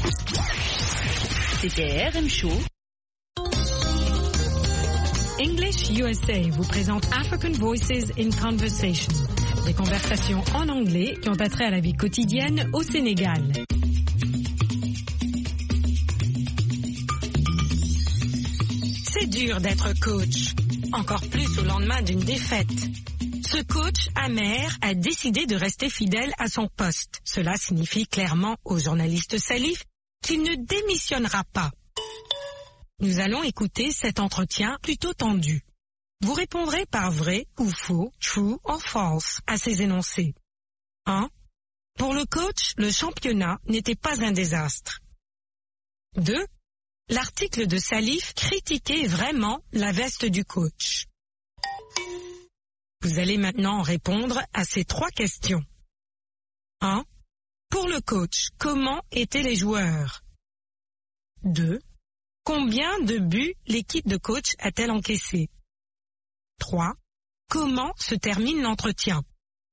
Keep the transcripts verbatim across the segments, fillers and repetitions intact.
C'était R M Show. English U S A vous présente African Voices in Conversation. Des conversations en anglais qui ont attrait à la vie quotidienne au Sénégal. C'est dur d'être coach, encore plus au lendemain d'une défaite. Ce coach amer a décidé de rester fidèle à son poste. Cela signifie clairement au journaliste Salif qu'il ne démissionnera pas. Nous allons écouter cet entretien plutôt tendu. Vous répondrez par vrai ou faux, true or false, à ces énoncés. un. Pour le coach, le championnat n'était pas un désastre. deux. L'article de Salif critiquait vraiment la veste du coach. Vous allez maintenant répondre à ces trois questions. un. Pour le coach, comment étaient les joueurs? deux. Combien de buts l'équipe de coach a-t-elle encaissé? trois. Comment se termine l'entretien?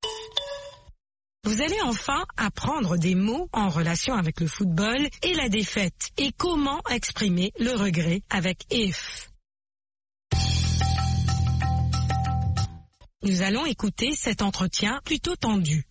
Vous allez enfin apprendre des mots en relation avec le football et la défaite et comment exprimer le regret avec if. Nous allons écouter cet entretien plutôt tendu.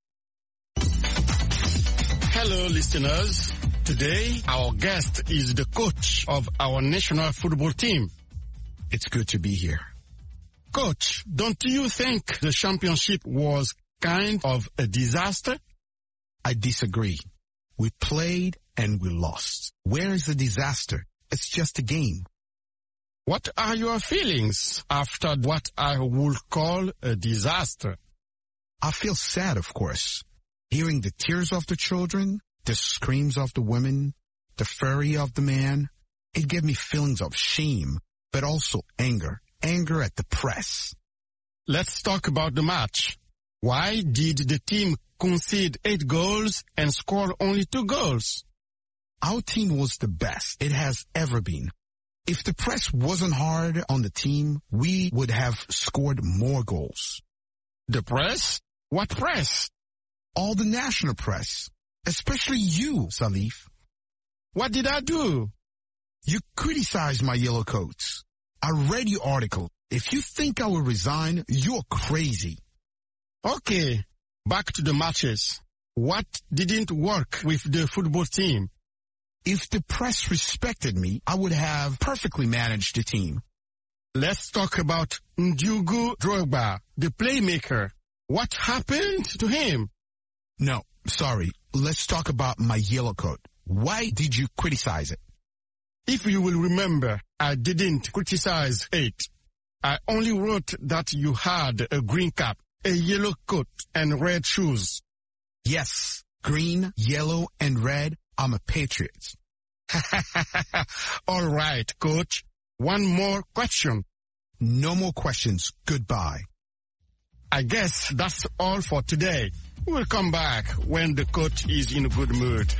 Hello, listeners. Today, our guest is the coach of our national football team. It's good to be here. Coach, don't you think the championship was kind of a disaster? I disagree. We played and we lost. Where is the disaster? It's just a game. What are your feelings after what I would call a disaster? I feel sad, of course. Hearing the tears of the children, the screams of the women, the fury of the man, it gave me feelings of shame, but also anger. Anger at the press. Let's talk about the match. Why did the team concede eight goals and score only two goals? Our team was the best it has ever been. If the press wasn't hard on the team, we would have scored more goals. The press? What press? All the national press. Especially you, Salif. What did I do? You criticized my yellow coats. I read your article. If you think I will resign, you're crazy. Okay, back to the matches. What didn't work with the football team? If the press respected me, I would have perfectly managed the team. Let's talk about Ndiogu Drogba, the playmaker. What happened to him? No, sorry. Let's talk about my yellow coat. Why did you criticize it? If you will remember, I didn't criticize it. I only wrote that you had a green cap, a yellow coat, and red shoes. Yes, green, yellow, and red. I'm a patriot. All right, coach. One more question. No more questions. Goodbye. I guess that's all for today. We'll come back when the coach is in a good mood.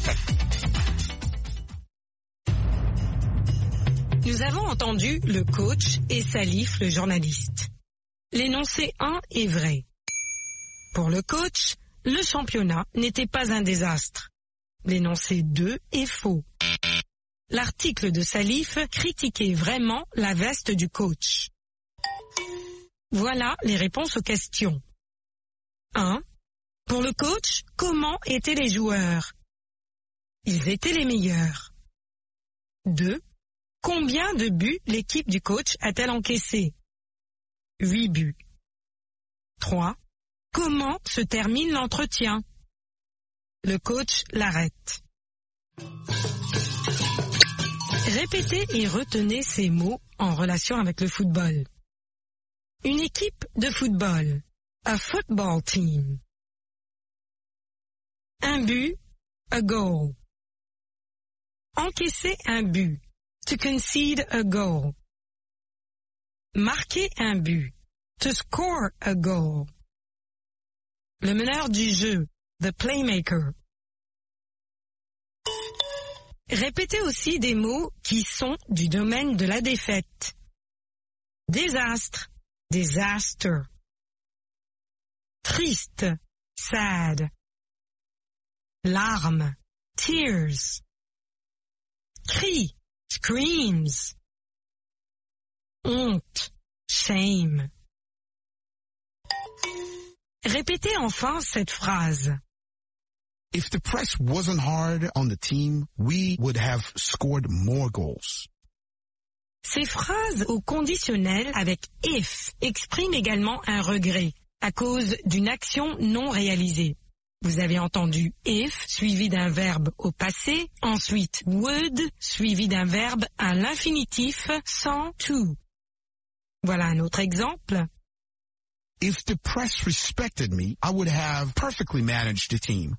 Nous avons entendu le coach et Salif, le journaliste. L'énoncé un est vrai. Pour le coach, le championnat n'était pas un désastre. L'énoncé deux est faux. L'article de Salif critiquait vraiment la veste du coach. Voilà les réponses aux questions. un. Pour le coach, comment étaient les joueurs? Ils étaient les meilleurs. deux. Combien de buts l'équipe du coach a-t-elle encaissé? huit buts. trois. Comment se termine l'entretien? Le coach l'arrête. Répétez et retenez ces mots en relation avec le football. Une équipe de football. A football team. Un but. A goal. Encaisser un but. To concede a goal. Marquer un but. To score a goal. Le meneur du jeu. The playmaker. Répétez aussi des mots qui sont du domaine de la défaite. Désastre. Disaster. Triste. Sad. Larmes. tears. Cri, screams. Honte, shame. Répétez enfin cette phrase. If the press wasn't hard on the team, we would have scored more goals. Ces phrases au conditionnel avec if expriment également un regret à cause d'une action non réalisée. Vous avez entendu if suivi d'un verbe au passé, ensuite would suivi d'un verbe à l'infinitif sans to. Voilà un autre exemple. If the press respected me, I would have perfectly managed the team.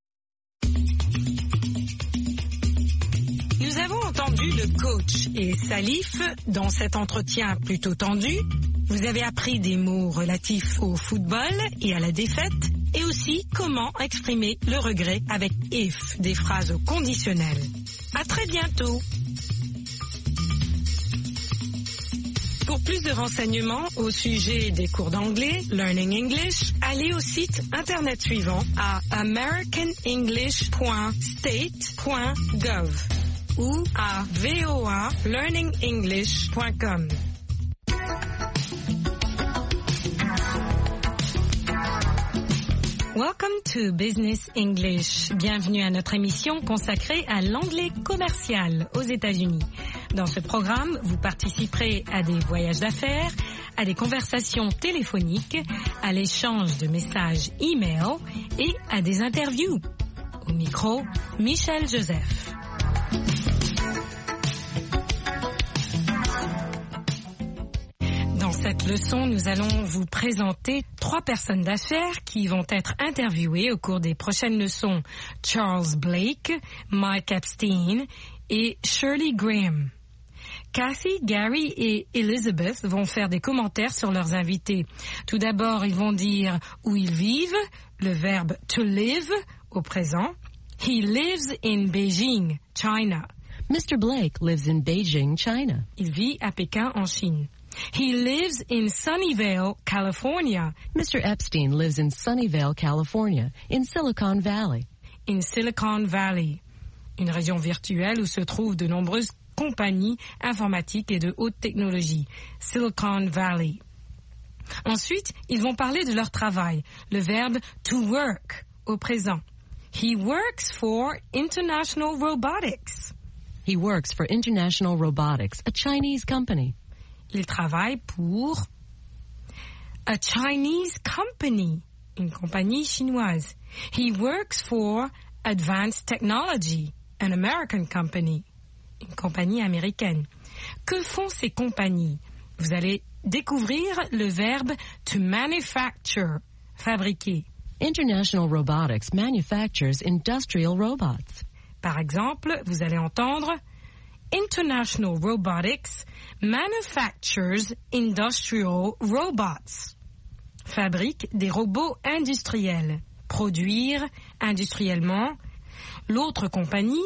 Nous avons entendu le coach et Salif dans cet entretien plutôt tendu. Vous avez appris des mots relatifs au football et à la défaite et aussi comment exprimer le regret avec if, des phrases au conditionnel. À très bientôt. Pour plus de renseignements au sujet des cours d'anglais, Learning English, allez au site internet suivant à american english point state point gov ou à v o a learning english point com. Welcome to Business English. Bienvenue à notre émission consacrée à l'anglais commercial aux États-Unis. Dans ce programme, vous participerez à des voyages d'affaires, à des conversations téléphoniques, à l'échange de messages e-mail et à des interviews. Au micro, Michel Joseph. Dans cette leçon, nous allons vous présenter trois personnes d'affaires qui vont être interviewées au cours des prochaines leçons. Charles Blake, Mike Epstein et Shirley Graham. Kathy, Gary et Elizabeth vont faire des commentaires sur leurs invités. Tout d'abord, ils vont dire où ils vivent, le verbe to live au présent. He lives in Beijing, China. Mister Blake lives in Beijing, China. Il vit à Pékin, en Chine. He lives in Sunnyvale, California. Mister Epstein lives in Sunnyvale, California, in Silicon Valley. In Silicon Valley, une région virtuelle où se trouvent de nombreuses compagnies informatiques et de haute technologie. Silicon Valley. Ensuite, ils vont parler de leur travail, le verbe to work au présent. He works for International Robotics. He works for International Robotics, a Chinese company. Il travaille pour a Chinese company, une compagnie chinoise. He works for Advanced Technology, an American company, une compagnie américaine. Que font ces compagnies? Vous allez découvrir le verbe to manufacture, fabriquer. International Robotics manufactures industrial robots. Par exemple, vous allez entendre International Robotics manufactures industrial robots. Fabrique des robots industriels. Produire industriellement. L'autre compagnie,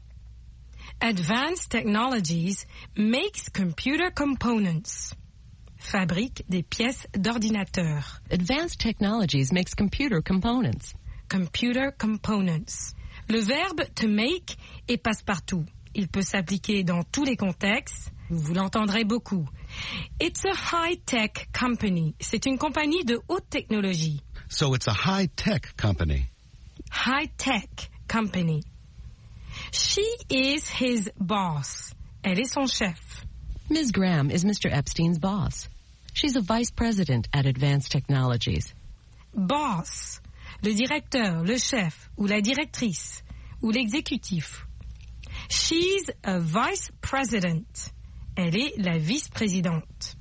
Advanced Technologies, makes computer components. Fabrique des pièces d'ordinateur. Advanced Technologies makes computer components. Computer components. Le verbe to make est passe-partout. Il peut s'appliquer dans tous les contextes. Vous l'entendrez beaucoup. It's a high-tech company. C'est une compagnie de haute technologie. So it's a high-tech company. High-tech company. She is his boss. Elle est son chef. Miz Graham is Mister Epstein's boss. She's a vice president at Advanced Technologies. Boss, le directeur, le chef, ou la directrice, ou l'exécutif. She's a vice president. Elle est la vice-présidente.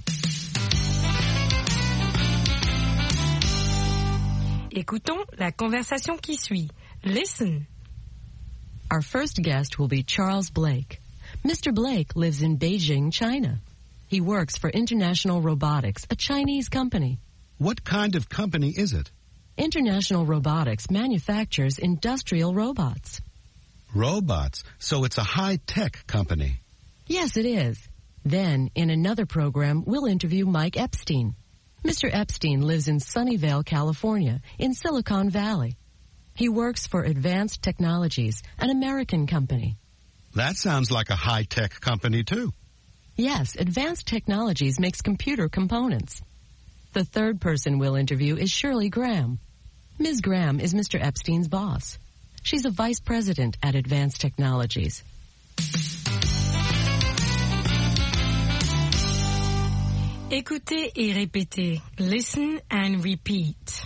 Écoutons la conversation qui suit. Listen. Our first guest will be Charles Blake. Mister Blake lives in Beijing, China. He works for International Robotics, a Chinese company. What kind of company is it? International Robotics manufactures industrial robots. Robots. So it's a high-tech company. Yes, it is. Then, in another program, we'll interview Mike Epstein. Mister Epstein lives in Sunnyvale, California, in Silicon Valley. He works for Advanced Technologies, an American company. That sounds like a high-tech company, too. Yes, Advanced Technologies makes computer components. The third person we'll interview is Shirley Graham. Miz Graham is Mister Epstein's boss. She's a vice president at Advanced Technologies. Écoutez et répétez. Listen and repeat.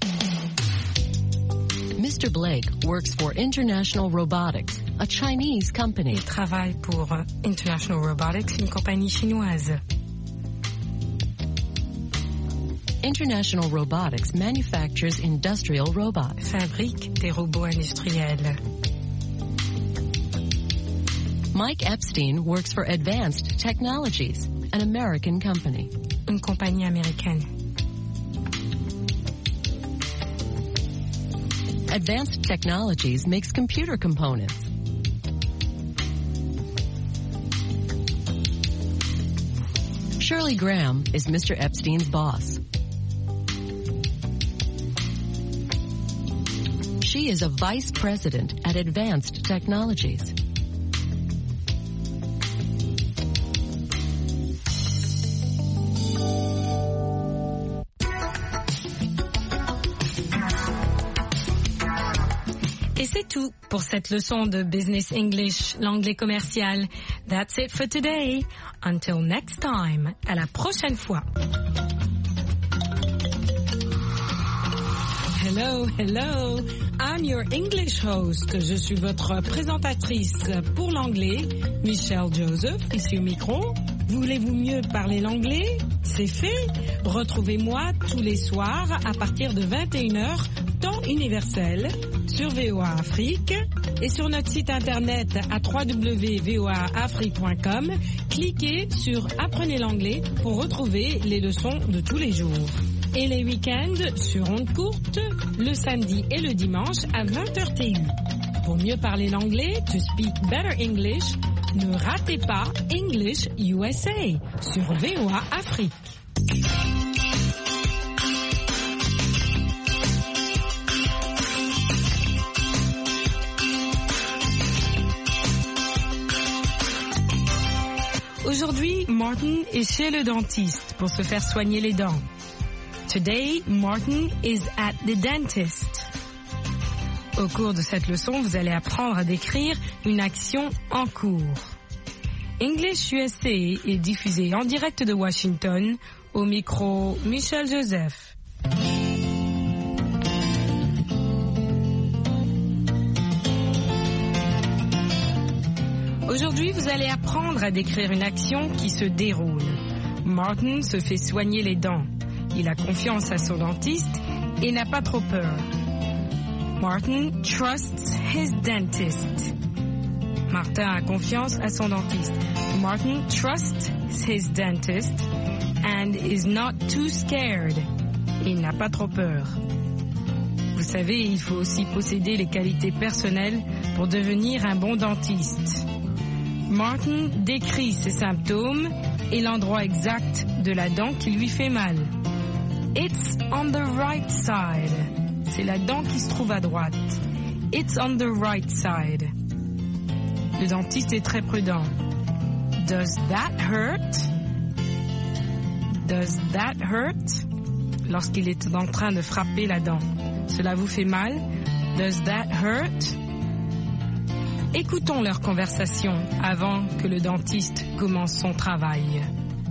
Mister Blake works for International Robotics, a Chinese company. Il travaille pour International Robotics, une compagnie chinoise. International Robotics manufactures industrial robots. Fabrique des robots industriels. Mike Epstein works for Advanced Technologies, an American company. Une compagnie américaine. Advanced Technologies makes computer components. Shirley Graham is Mister Epstein's boss. She is a vice president at Advanced Technologies. Et c'est tout pour cette leçon de Business English, l'anglais commercial. That's it for today. Until next time. À la prochaine fois. Hello, hello. I'm your English host. Je suis votre présentatrice pour l'anglais, Michelle Joseph, ici au micro. Voulez-vous mieux parler l'anglais? C'est fait. Retrouvez-moi tous les soirs à partir de vingt et une heures, temps universel, sur V O A Afrique et sur notre site internet à w w w point v o a afrique point com. Cliquez sur Apprenez l'anglais pour retrouver les leçons de tous les jours. Et les week-ends sur ondes courtes, le samedi et le dimanche à vingt heures T U. Pour mieux parler l'anglais, to speak better English, ne ratez pas English U S A sur V O A Afrique. Aujourd'hui, Martin est chez le dentiste pour se faire soigner les dents. Today, Martin is at the dentist. Au cours de cette leçon, vous allez apprendre à décrire une action en cours. English U S A est diffusé en direct de Washington, au micro Michel Joseph. Aujourd'hui, vous allez apprendre à décrire une action qui se déroule. Martin se fait soigner les dents. Il a confiance à son dentiste et n'a pas trop peur. Martin trusts his dentist. Martin a confiance à son dentiste. Martin trusts his dentist and is not too scared. Il n'a pas trop peur. Vous savez, il faut aussi posséder les qualités personnelles pour devenir un bon dentiste. Martin décrit ses symptômes et l'endroit exact de la dent qui lui fait mal. It's on the right side. C'est la dent qui se trouve à droite. It's on the right side. Le dentiste est très prudent. Does that hurt? Does that hurt? Lorsqu'il est en train de frapper la dent. Cela vous fait mal? Does that hurt? Écoutons leur conversation avant que le dentiste commence son travail.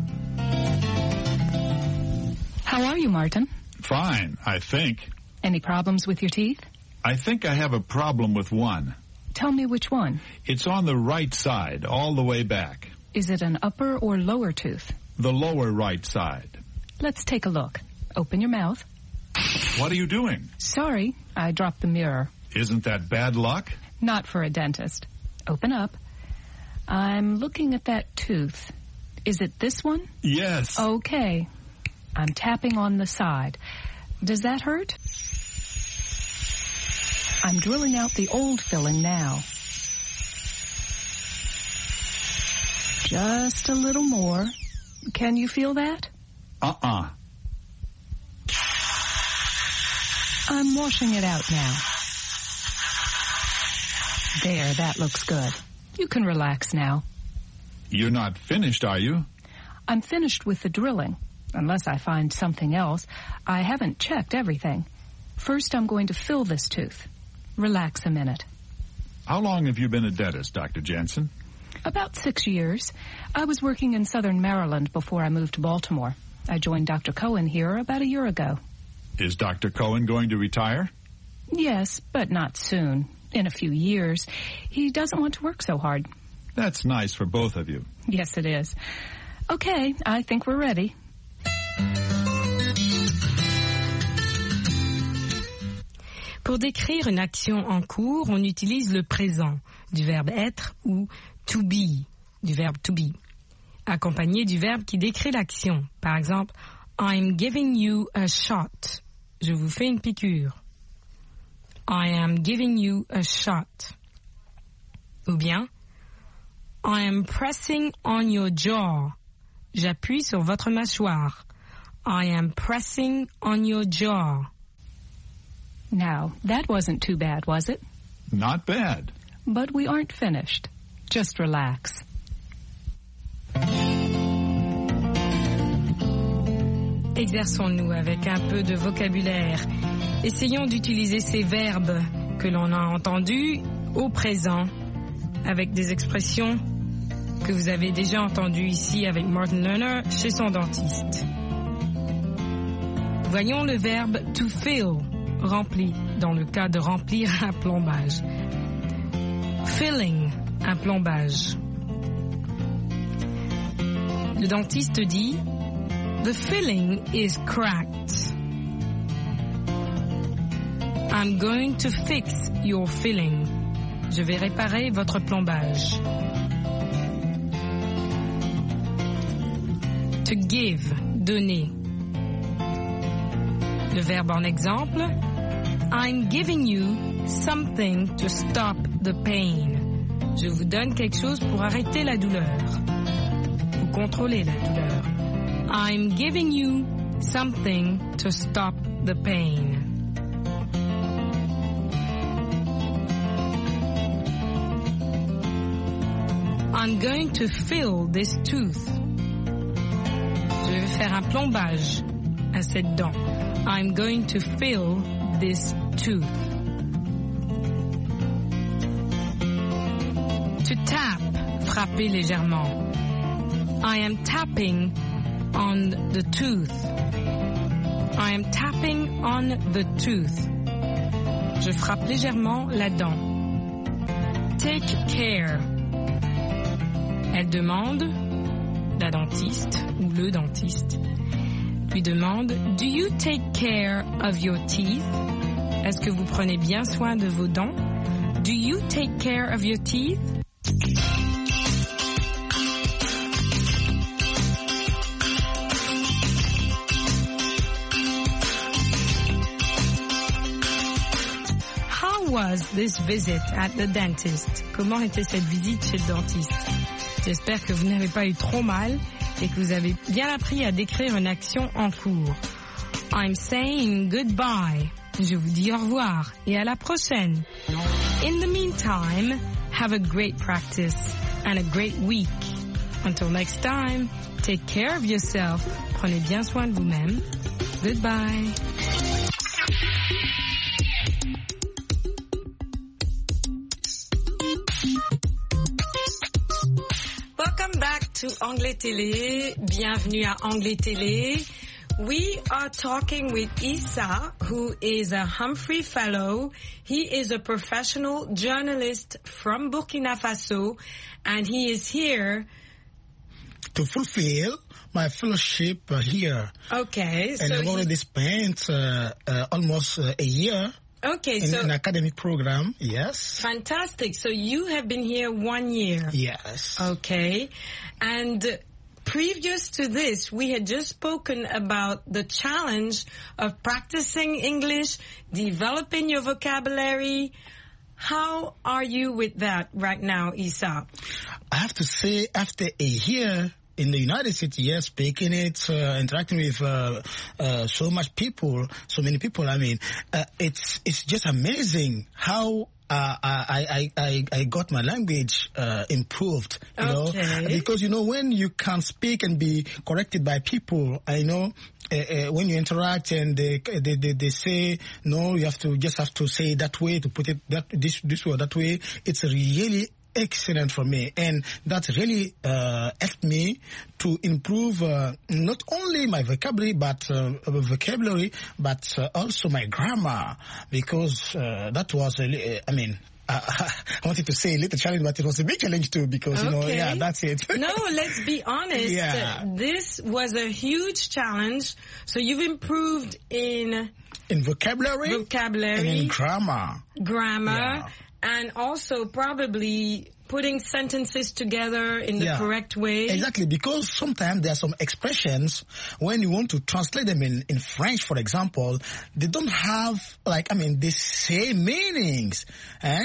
How are you, Martin? Fine, I think. Any problems with your teeth? I think I have a problem with one. Tell me which one. It's on the right side, all the way back. Is it an upper or lower tooth? The lower right side. Let's take a look. Open your mouth. What are you doing? Sorry, I dropped the mirror. Isn't that bad luck? Not for a dentist. Open up. I'm looking at that tooth. Is it this one? Yes. Okay. I'm tapping on the side. Does that hurt? I'm drilling out the old filling now. Just a little more. Can you feel that? Uh-uh. I'm washing it out now. There, that looks good. You can relax now. You're not finished, are you? I'm finished with the drilling. Unless I find something else, I haven't checked everything. First, I'm going to fill this tooth. Relax a minute. How long have you been a dentist, Doctor Jensen? About six years. I was working in southern Maryland before I moved to Baltimore. I joined Doctor Cohen here about a year ago. Is Doctor Cohen going to retire? Yes, but not soon. In a few years. He doesn't want to work so hard. That's nice for both of you. Yes, it is. Okay, I think we're ready. Pour décrire une action en cours, on utilise le présent du verbe être ou to be du verbe to be, accompagné du verbe qui décrit l'action. Par exemple, I'm giving you a shot. Je vous fais une piqûre. I am giving you a shot. Ou bien, I am pressing on your jaw. J'appuie sur votre mâchoire. I am pressing on your jaw. Now, that wasn't too bad, was it? Not bad. But we aren't finished. Just relax. Exerçons-nous avec un peu de vocabulaire. Essayons d'utiliser ces verbes que l'on a entendus au présent avec des expressions que vous avez déjà entendues ici avec Martin Lerner chez son dentiste. Voyons le verbe to fill, rempli, dans le cas de remplir un plombage. Filling, un plombage. Le dentiste dit The filling is cracked. I'm going to fix your filling. Je vais réparer votre plombage. To give, donner. Le verbe en exemple, I'm giving you something to stop the pain. Je vous donne quelque chose pour arrêter la douleur. Ou contrôler la douleur. I'm giving you something to stop the pain. I'm going to fill this tooth. Je vais faire un plombage à cette dent. I'm going to fill this tooth. To tap, frapper légèrement. I am tapping on the tooth. I am tapping on the tooth. Je frappe légèrement la dent. Take care. Elle demande, la dentiste ou le dentiste, lui demande, Do you take care of your teeth? Est-ce que vous prenez bien soin de vos dents? Do you take care of your teeth? How was this visit at the dentist? Comment était cette visite chez le dentiste? J'espère que vous n'avez pas eu trop mal et que vous avez bien appris à décrire une action en cours. I'm saying goodbye. Je vous dis au revoir et à la prochaine. In the meantime, have a great practice and a great week. Until next time, take care of yourself. Prenez bien soin de vous-même. Goodbye. To Anglais Télé, bienvenue à Anglais Télé. We are talking with Issa, who is a Humphrey Fellow. He is a professional journalist from Burkina Faso, and he is here to fulfill my fellowship uh, here. Okay. And so I've already spent uh, uh, almost uh, a year. Okay, in so an academic program, yes. Fantastic. So you have been here one year. Yes. Okay. And previous to this, we had just spoken about the challenge of practicing English, developing your vocabulary. How are you with that right now, Issa? I have to say, after a year in the United States, yes, speaking it, uh, interacting with uh, uh, so much people, so many people, I mean, uh, it's it's just amazing how uh, I, I, I, I got my language uh, improved, you okay. know, because, you know, when you can speak and be corrected by people, I know uh, uh, when you interact and they, they, they, they say, no, you have to just have to say that way, to put it that this, this way or that way, it's really excellent for me, and that really uh, helped me to improve uh, not only my vocabulary but uh, vocabulary but uh, also my grammar, because uh, that was a, I mean uh, I wanted to say a little challenge, but it was a big challenge too, because you know okay. yeah that's it. No, let's be honest. Yeah. This was a huge challenge. So you've improved in in vocabulary, vocabulary, and in grammar, grammar. Yeah. And also probably putting sentences together in the yeah. correct way. Exactly, because sometimes there are some expressions, when you want to translate them in, in French, for example, they don't have, like, I mean, the same meanings. Eh?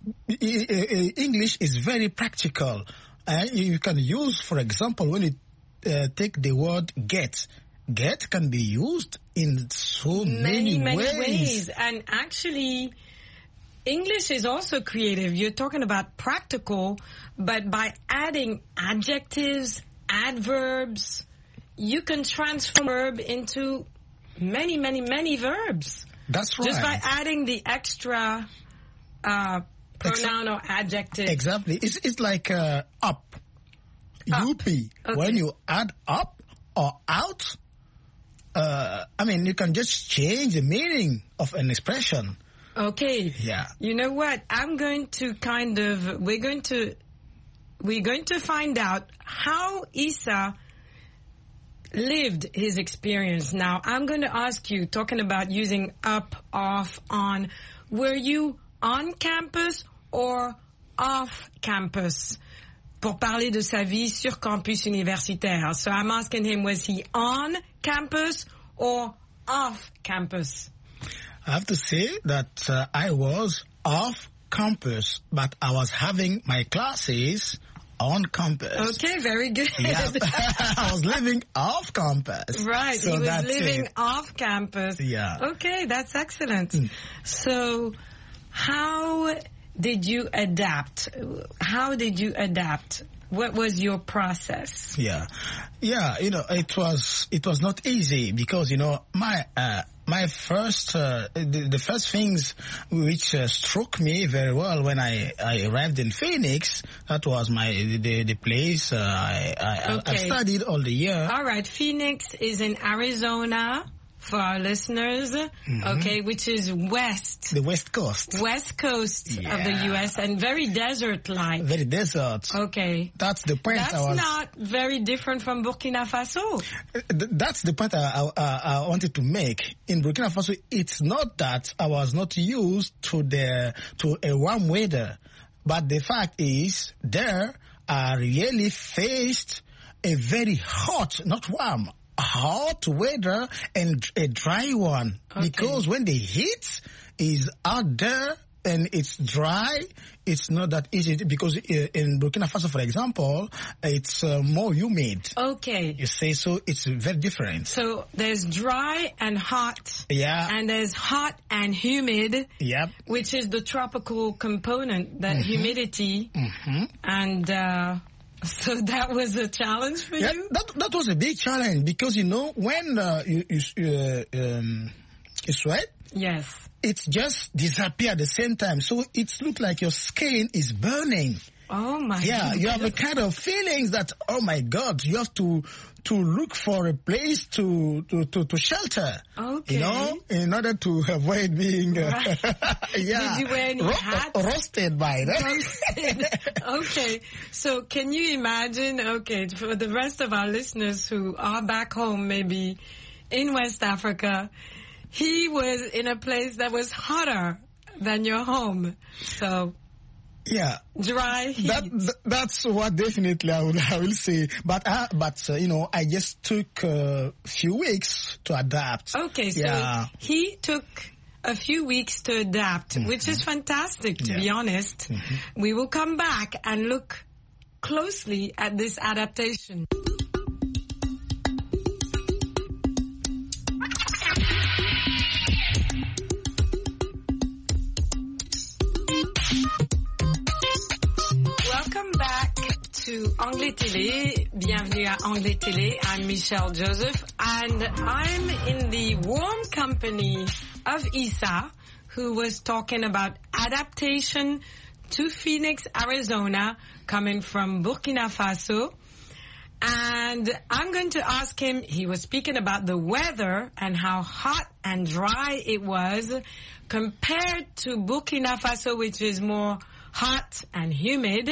English is very practical. Eh? You can use, for example, when you uh, take the word get, get can be used in so many, many, many ways. ways. And actually, English is also creative. You're talking about practical, but by adding adjectives, adverbs, you can transform a verb into many, many, many verbs. That's right. Just by adding the extra uh, pronoun or adjective. Exactly. It's, it's like uh, up. Up. U P. Okay. When you add up or out, uh, I mean, you can just change the meaning of an expression. Okay. Yeah. You know what? I'm going to kind of, we're going to, we're going to find out how Issa lived his experience. Now, I'm going to ask you, talking about using up, off, on, were you on campus or off campus? Pour parler de sa vie sur campus universitaire. So I'm asking him, was he on campus or off campus? I have to say that uh, I was off campus, but I was having my classes on campus. Okay, very good. Yeah. I was living off campus. Right, so he was that's living it. off campus. Yeah. Okay, that's excellent. Mm. So, how did you adapt? How did you adapt? What was your process? Yeah, yeah. You know, it was it was not easy, because you know my uh, my first uh, the, the first things which uh, struck me very well when I, I arrived in Phoenix, that was my the the place uh, I I, Okay. I studied all the year. All right, Phoenix is in Arizona for our listeners. Mm-hmm. Okay, which is west. The West Coast. West Coast Yeah. of the U S and very desert-like. Very desert. Okay. That's the point. That's I was, not very different from Burkina Faso. Th- That's the point I, I, I wanted to make. In Burkina Faso, it's not that I was not used to the to a warm weather, but the fact is, there I really faced a very hot, not warm, hot weather and a dry one. Okay. Because when the heat is out there and it's dry, it's not that easy, because uh, in Burkina Faso, for example, it's uh, more humid. Okay. You say so, it's very different. So there's dry and hot. Yeah. And there's hot and humid, Yep. which is the tropical component, the Mm-hmm. humidity. Mm-hmm. And uh, so that was a challenge for Yeah, you? that that was a big challenge, because you know when uh, you you, uh, um, you sweat, Yes. it just disappear at the same time. So it looks like your skin is burning. Oh my Yeah, you have a kind of feelings that, oh my God, you have to to look for a place to to to, to shelter. Okay. You know, in order to avoid being uh, yeah, Did you wear any hats? roasted by that. Roasted. Okay. So can you imagine, okay, for the rest of our listeners who are back home, maybe in West Africa, he was in a place that was hotter than your home. So Yeah. dry heat. That, th- that's what definitely I will I will say. But uh, but uh, you know, I just took a few weeks to adapt. Okay, so Yeah. he took a few weeks to adapt, Mm-hmm. which is fantastic, to Yeah. be honest. We will come back and look closely at this adaptation. to Anglais Télé. Bienvenue à Anglais Télé. I'm Michelle Joseph, and I'm in the warm company of Issa, who was talking about adaptation to Phoenix, Arizona, coming from Burkina Faso. And I'm going to ask him, he was speaking about the weather and how hot and dry it was compared to Burkina Faso, which is more hot and humid.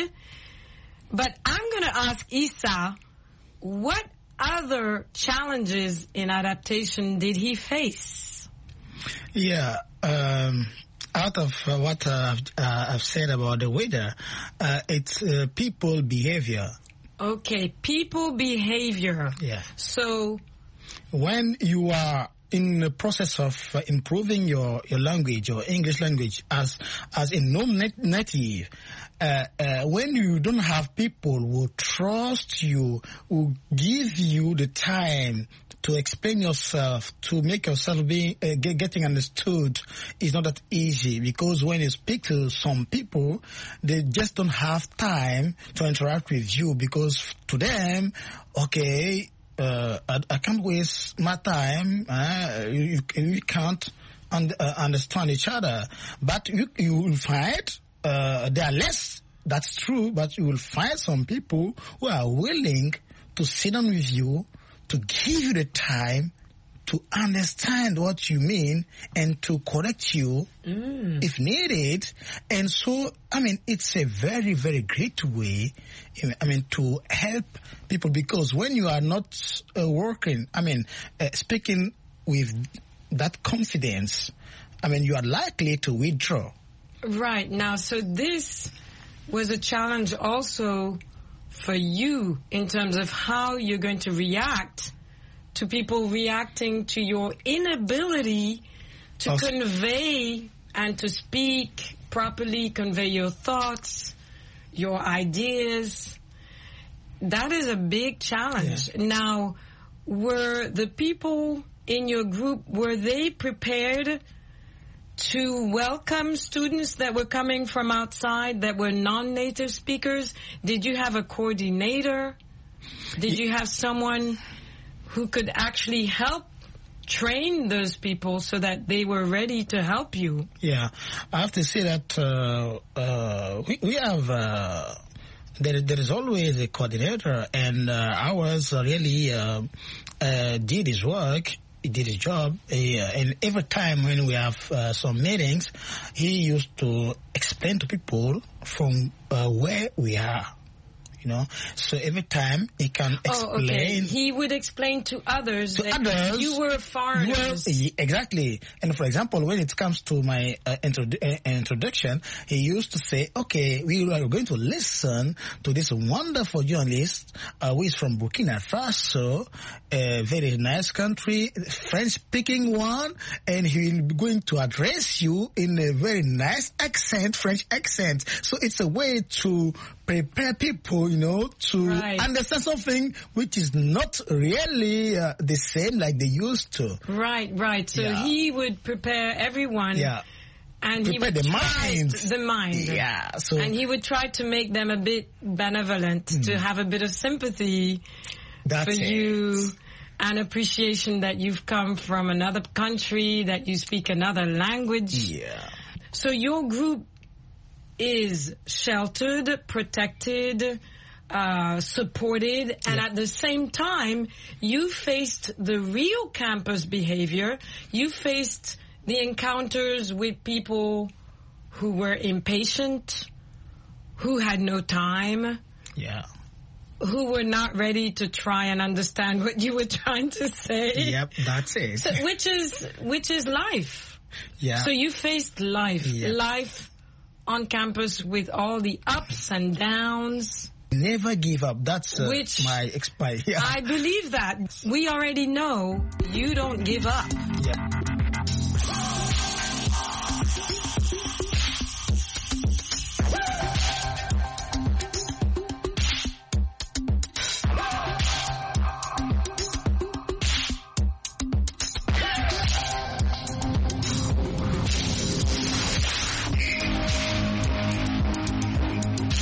But I'm going to ask Issa, what other challenges in adaptation did he face? Yeah, um, out of uh, what uh, I've, uh, I've said about the weather, uh, it's uh, people behavior. Okay, people behavior. Yeah. So when you are in the process of uh, improving your, your language, your English language, as as a non-native, uh, uh, when you don't have people who trust you, who give you the time to explain yourself, to make yourself be uh, get, getting understood, is not that easy, because when you speak to some people, they just don't have time to interact with you, because to them, okay, uh, I, I can't waste my time. Uh, you, you can't un- uh, understand each other, but you you will find uh, there are less. That's true, but you will find some people who are willing to sit down with you, to give you the time to understand what you mean and to correct you mm. if needed. And so, I mean, it's a very, very great way, I mean, to help people, because when you are not uh, working, I mean, uh, speaking with that confidence, I mean, you are likely to withdraw. Right. Now, so this was a challenge also for you in terms of how you're going to react to people reacting to your inability to also convey and to speak properly, convey your thoughts, your ideas. That is a big challenge. Yeah. Now, were the people in your group, were they prepared to welcome students that were coming from outside, that were non-native speakers? Did you have a coordinator? Did you have someone who could actually help train those people so that they were ready to help you? Yeah, I have to say that uh, uh, we, we have, uh, there, there is always a coordinator, and uh, ours really uh, uh, did his work. He did his job, he, uh, and every time when we have uh, some meetings, he used to explain to people from uh, where we are, you know. So every time he can explain. Oh, okay. He would explain to others to that others, you were foreigners. You were, exactly. And for example, when it comes to my uh, introdu- uh, introduction, he used to say, okay, we are going to listen to this wonderful journalist uh, who is from Burkina Faso, a very nice country, French-speaking one, and he will be going to address you in a very nice accent, French accent. So it's a way to prepare people, you know, to right. understand something which is not really uh, the same like they used to. Right, right. So yeah. he would prepare everyone. Yeah. And prepare he would the try mind. The mind. Yeah. So and he would try to make them a bit benevolent, mm. to have a bit of sympathy That's for it. you, and appreciation that you've come from another country, that you speak another language. Yeah. So your group is sheltered, protected, uh, supported, and yeah. at the same time, you faced the real campus behavior. You faced the encounters with people who were impatient, who had no time, yeah, who were not ready to try and understand what you were trying to say. Yep, that's it. So, which is which is life. Yeah. So you faced life, yeah. life on campus with all the ups and downs. Never give up. That's uh, Which my experience. Yeah. I believe that. We already know you don't give up. Yeah.